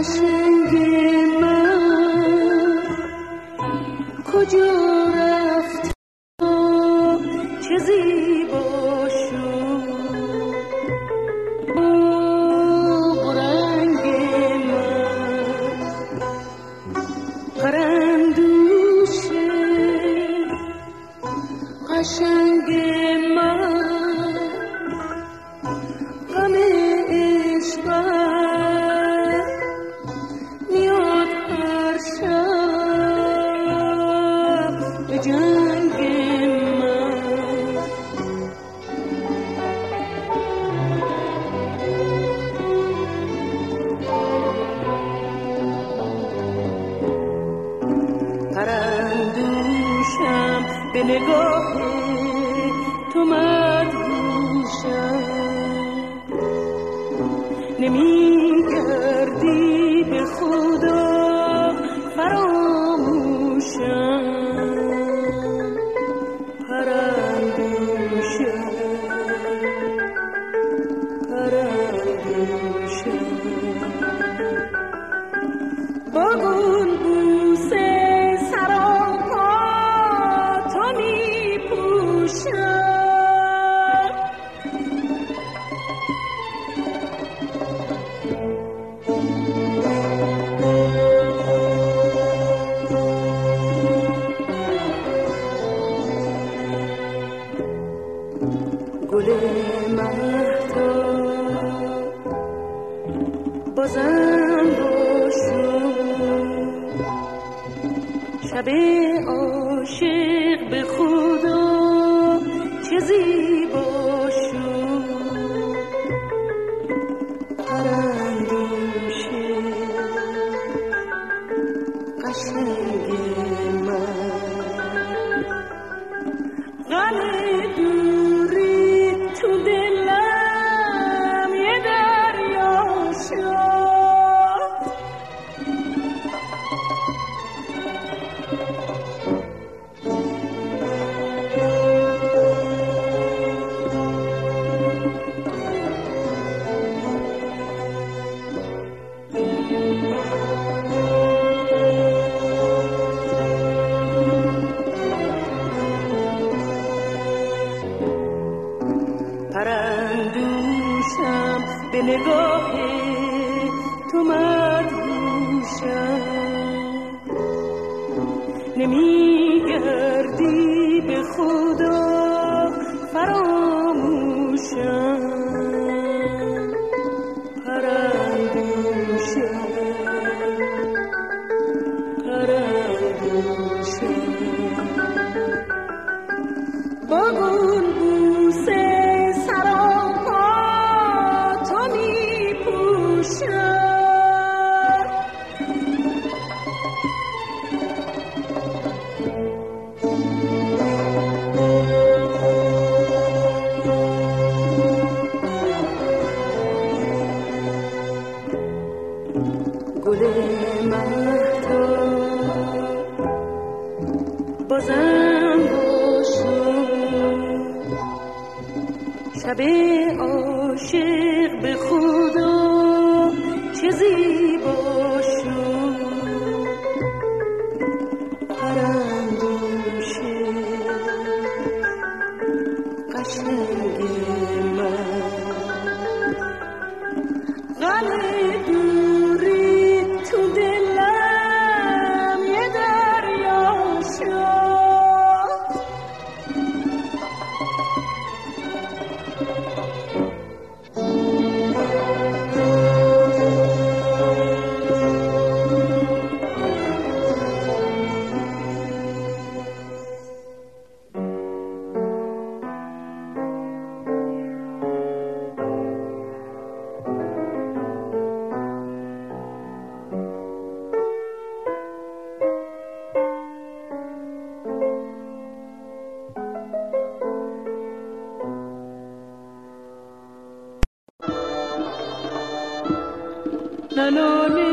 قشنگ من کجا رفت چه زیبا شد رنگ من پرندوشه قشنگ من غم عشقت میاد هر شب به جنگ من پرندوشم به نگاه تو مدهوشم نمیگردی به خدا فراموشم پرندوشم با گل بوسه سراپا تو میپوشم گل مهتاب بازم باشم شب عاشق به خدا چه زیبا شد پرندوشه قشنگ من غم دوری تو دلم یه دریا شد پرندوشم به نگاه تو مدهوشم نمیگردی به خدا فراموشم پرندوشم با گل بوسه سراپا تو میپوشم گل مهتاب بازم باشم شب عاشق به خدا چه زیبا شد پرندوشه قشنگ من غم دوری تو دلم یه دریا شد ننونه